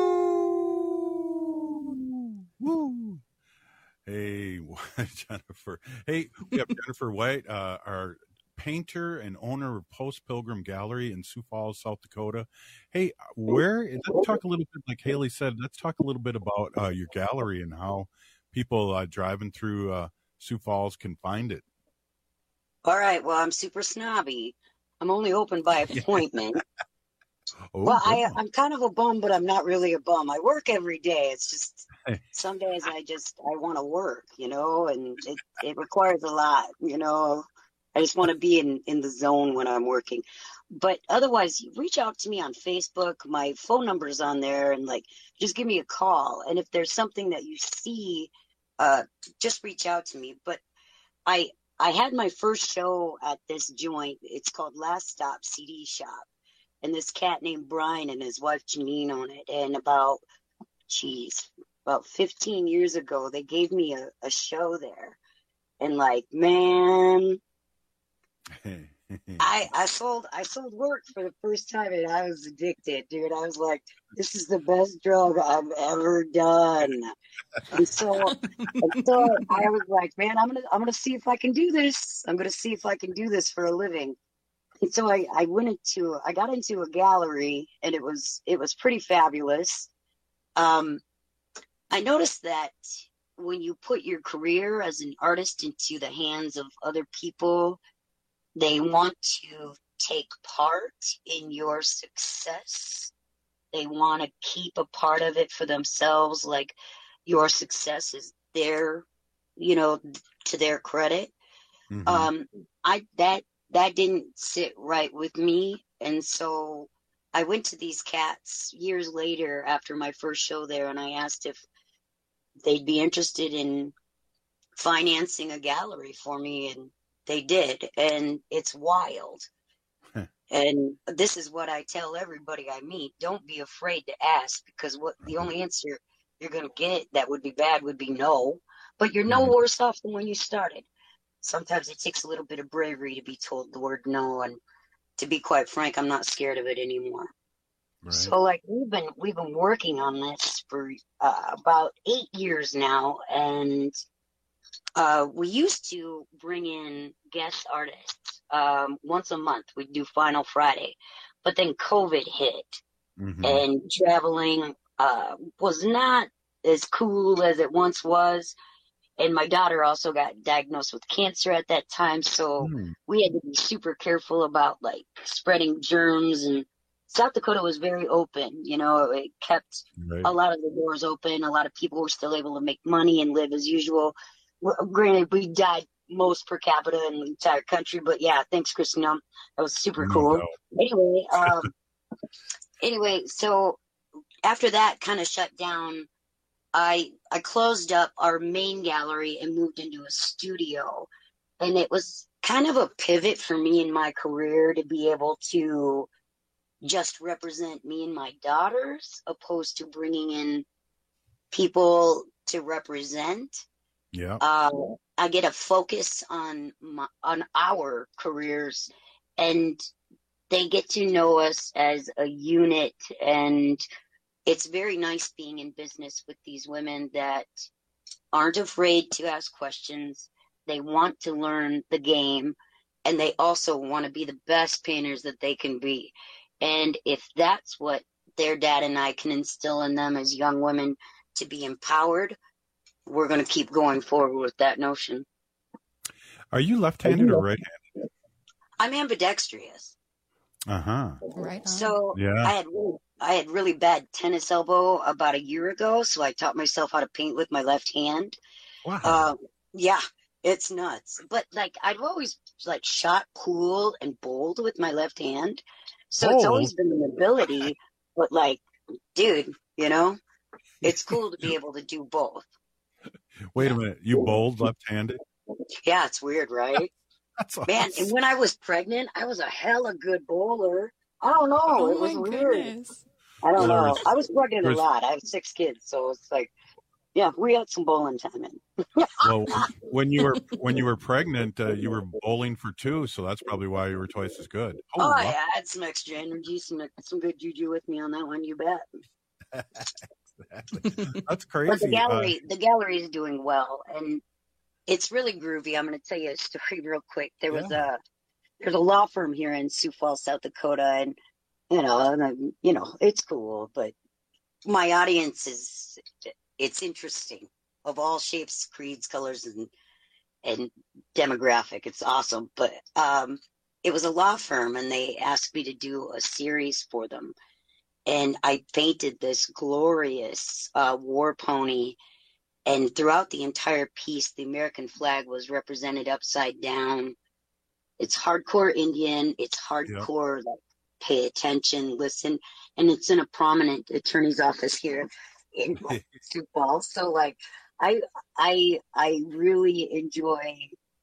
Woo. Hey, Jennifer. Hey, we have Jennifer White, our painter and owner of Post Pilgrim Gallery in Sioux Falls, South Dakota. Hey, let's talk a little bit, like Haley said, let's talk a little bit about your gallery and how people driving through Sioux Falls can find it. All right. Well, I'm super snobby. I'm only open by appointment. Well, I'm kind of a bum, but I'm not really a bum. I work every day. It's just some days I want to work, and it requires a lot, I just want to be in the zone when I'm working. But otherwise, you reach out to me on Facebook. My phone number is on there, and just give me a call. And if there's something that you see, just reach out to me. But I had my first show at this joint. It's called Last Stop CD Shop. And this cat named Brian and his wife Janine own it. And about, about 15 years ago. They gave me a show there. And like, man, I sold work for the first time, and I was addicted, dude. I was like, this is the best drug I've ever done. And so I was like, man, I'm gonna see if I can do this. I'm gonna see if I can do this for a living. And so I got into a gallery, and it was pretty fabulous. I noticed that when you put your career as an artist into the hands of other people, they want to take part in your success. They want to keep a part of it for themselves. Like, your success is their, to their credit. That didn't sit right with me. And so I went to these cats years later after my first show there, and I asked if they'd be interested in financing a gallery for me, and they did. And it's wild. And this is what I tell everybody I meet. Don't be afraid to ask, because the only answer you're going to get that would be bad would be no. But you're no worse off than when you started. Sometimes it takes a little bit of bravery to be told the word no. And to be quite frank, I'm not scared of it anymore. Right. So like we've been working on this for about 8 years now, and we used to bring in guest artists once a month. We'd do Final Friday, but then COVID hit, and traveling was not as cool as it once was. And my daughter also got diagnosed with cancer at that time, so we had to be super careful about like spreading germs. And South Dakota was very open, it kept a lot of the doors open. A lot of people were still able to make money and live as usual. Granted, we died most per capita in the entire country, but yeah, thanks, Christina. That was super cool. Anyway, so after that kind of shut down, I closed up our main gallery and moved into a studio. And it was kind of a pivot for me in my career to be able to just represent me and my daughters, opposed to bringing in people to represent. Yeah. I get a focus on our careers, and they get to know us as a unit. And it's very nice being in business with these women that aren't afraid to ask questions. They want to learn the game, and they also want to be the best painters that they can be. And if that's what their dad and I can instill in them as young women, to be empowered, we're going to keep going forward with that notion. Are you left-handed or right-handed? I'm ambidextrous. Right. So yeah. I had really bad tennis elbow about a year ago, so I taught myself how to paint with my left hand. Wow. Yeah, it's nuts. But like, I've always like shot cool and bold with my left hand, so it's always been an ability. But like, dude, it's cool to be able to do both. Wait a minute, you bowled left-handed? Yeah, it's weird, right? That's awesome. Man, and when I was pregnant, I was a hella good bowler. I don't know. It was weird. I don't know. I was pregnant a lot. I have 6 kids, so it's like, yeah, we had some bowling time in. Well, when you were pregnant, you were bowling for 2, so that's probably why you were twice as good. Oh yeah, I had some extra energy, some good juju with me on that one. You bet. Exactly. That's crazy. But the gallery is doing well, and it's really groovy. I'm going to tell you a story real quick. There's a law firm here in Sioux Falls, South Dakota, and it's cool, but my audience it's interesting, of all shapes, creeds, colors, and demographic. It's awesome. But it was a law firm, and they asked me to do a series for them. And I painted this glorious war pony. And throughout the entire piece, the American flag was represented upside down. It's hardcore Indian. It's hardcore, like, pay attention, listen. And it's in a prominent attorney's office here in Sioux Falls. So, like, I really enjoy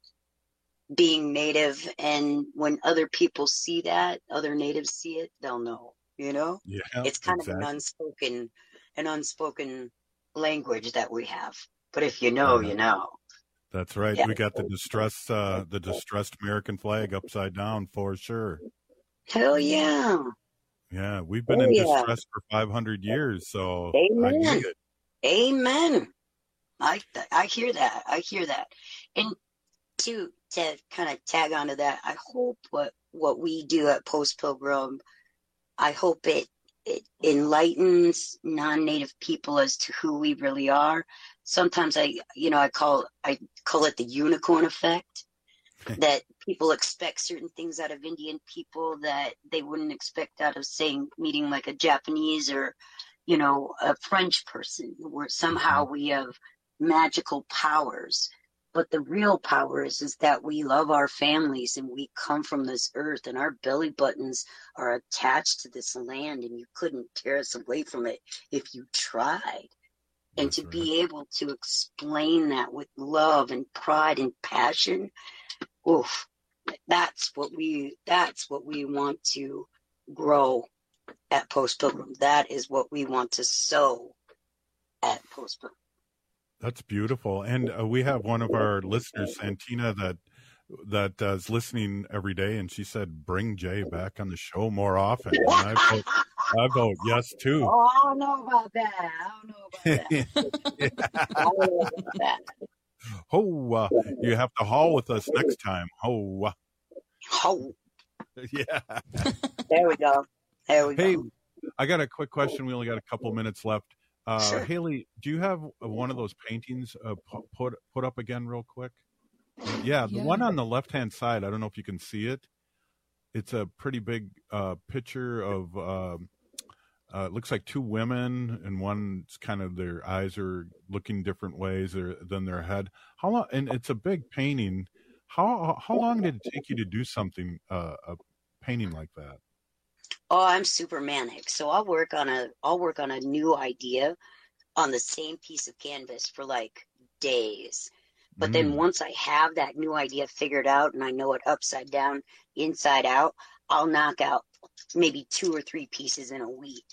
being Native. And when other people see that, other Natives see it, they'll know, Yeah, it's kind of an unspoken language that we have. But if you know, you know. That's right. Yeah. We got the distressed American flag upside down for sure. Hell yeah. Yeah, we've been in distress for 500 years, so Amen. I dig it. Amen. I hear that. I hear that. And to kind of tag onto that, I hope what we do at Post Pilgrim, I hope it enlightens non-native people as to who we really are. Sometimes I call it the unicorn effect, that people expect certain things out of Indian people that they wouldn't expect out of, say, meeting like a Japanese or, a French person, where somehow we have magical powers. But the real power is that we love our families and we come from this earth and our belly buttons are attached to this land and you couldn't tear us away from it if you tried. And to be able to explain that with love and pride and passion, oof, that's what we want to grow at Post Pilgrim. That is what we want to sow at Post Pilgrim. That's beautiful. And we have one of our listeners, Santina, that is listening every day, and she said, bring Jay back on the show more often. And I vote yes, too. Oh, I don't know about that. Oh, you have to haul with us next time. Oh. Yeah. There we go. Hey, I got a quick question. We only got a couple minutes left. Sure. Haley, do you have one of those paintings put up again real quick? Yeah, the one on the left-hand side, I don't know if you can see it. It's a pretty big picture of, it looks like two women, and one's kind of, their eyes are looking different ways than their head. How long? And it's a big painting. How long did it take you to do something, a painting like that? Oh, I'm super manic. So I'll work on a new idea on the same piece of canvas for like days. But then once I have that new idea figured out and I know it upside down, inside out, I'll knock out maybe 2 or 3 pieces in a week.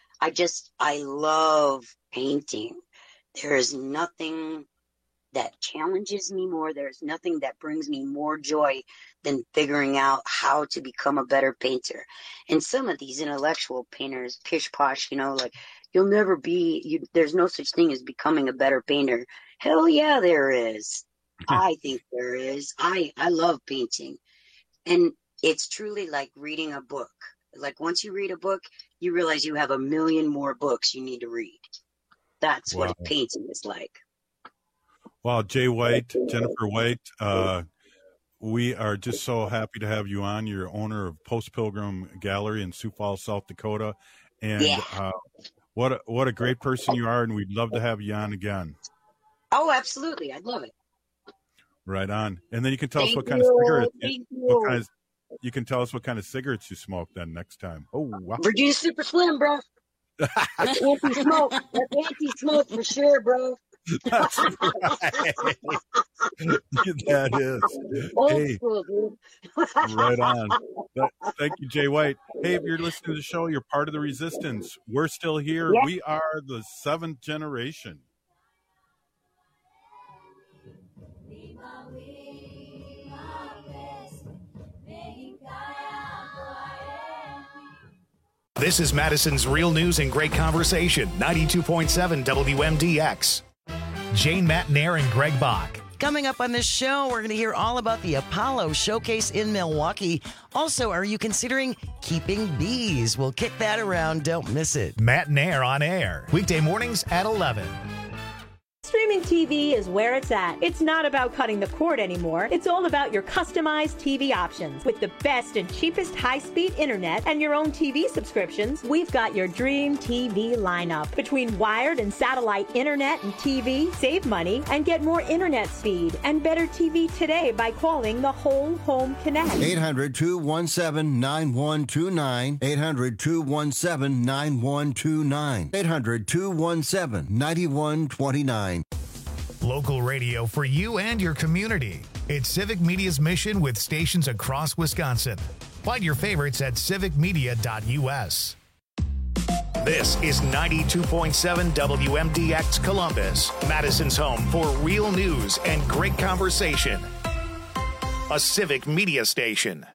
I love painting. There is nothing that challenges me more. There's nothing that brings me more joy than figuring out how to become a better painter. And some of these intellectual painters, pish posh, like you'll never be, there's no such thing as becoming a better painter. Hell yeah, there is. I think there is. I love painting. And it's truly like reading a book. Like once you read a book, you realize you have a million more books you need to read. That's what painting is like. Well, Jay White, Jennifer White, we are just so happy to have you on. You're owner of Post Pilgrim Gallery in Sioux Falls, South Dakota. And what a great person you are, and we'd love to have you on again. Oh, absolutely. I'd love it. Right on. And then you can tell us what kind of cigarettes you can tell us what kind of cigarettes you smoke then next time. Oh, wow. Virginia Super Slim, bro. That's anti-smoke. That's anti-smoke for sure, bro. That's right. That is. Hey, school, dude. Right on. Thank you, Jay White. Hey, if you're listening to the show, you're part of the resistance. We're still here. Yeah. We are the 7th generation. This is Madison's Real News and Great Conversation, 92.7 WMDX. Jane Matnair and Greg Bach. Coming up on this show, we're going to hear all about the Apollo Showcase in Milwaukee. Also, are you considering keeping bees? We'll kick that around. Don't miss it. Matnair on air, weekday mornings at 11. Streaming TV is where it's at. It's not about cutting the cord anymore. It's all about your customized TV options. With the best and cheapest high-speed internet and your own TV subscriptions, we've got your dream TV lineup. Between wired and satellite internet and TV, save money and get more internet speed and better TV today by calling the Whole Home Connect. 800-217-9129. 800-217-9129. 800-217-9129. Local radio for you and your community. It's Civic Media's mission with stations across Wisconsin. Find your favorites at civicmedia.us. This is 92.7 WMDX Columbus, Madison's home for real news and great conversation. A civic media station.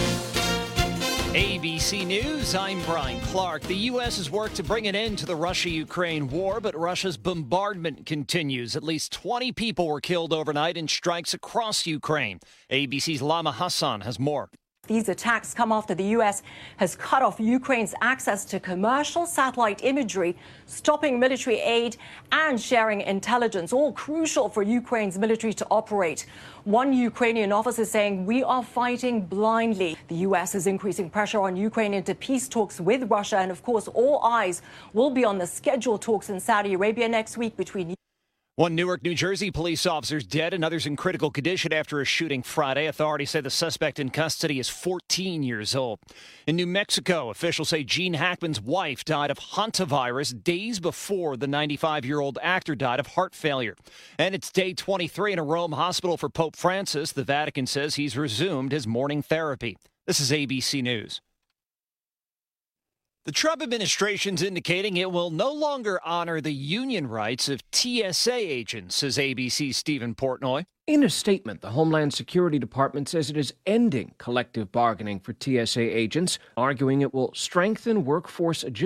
ABC News, I'm Brian Clark. The U.S. has worked to bring an end to the Russia-Ukraine war, but Russia's bombardment continues. At least 20 people were killed overnight in strikes across Ukraine. ABC's Lama Hassan has more. These attacks come after the U.S. has cut off Ukraine's access to commercial satellite imagery, stopping military aid and sharing intelligence, all crucial for Ukraine's military to operate. One Ukrainian officer saying, "We are fighting blindly." The U.S. is increasing pressure on Ukraine into peace talks with Russia. And, of course, all eyes will be on the scheduled talks in Saudi Arabia next week between One Newark, New Jersey police officer's dead and others in critical condition after a shooting Friday. Authorities say the suspect in custody is 14 years old. In New Mexico, officials say Gene Hackman's wife died of hantavirus days before the 95-year-old actor died of heart failure. And it's day 23 in a Rome hospital for Pope Francis. The Vatican says he's resumed his morning therapy. This is ABC News. The Trump administration's indicating it will no longer honor the union rights of TSA agents, says ABC's Stephen Portnoy. In a statement, the Homeland Security Department says it is ending collective bargaining for TSA agents, arguing it will strengthen workforce agility.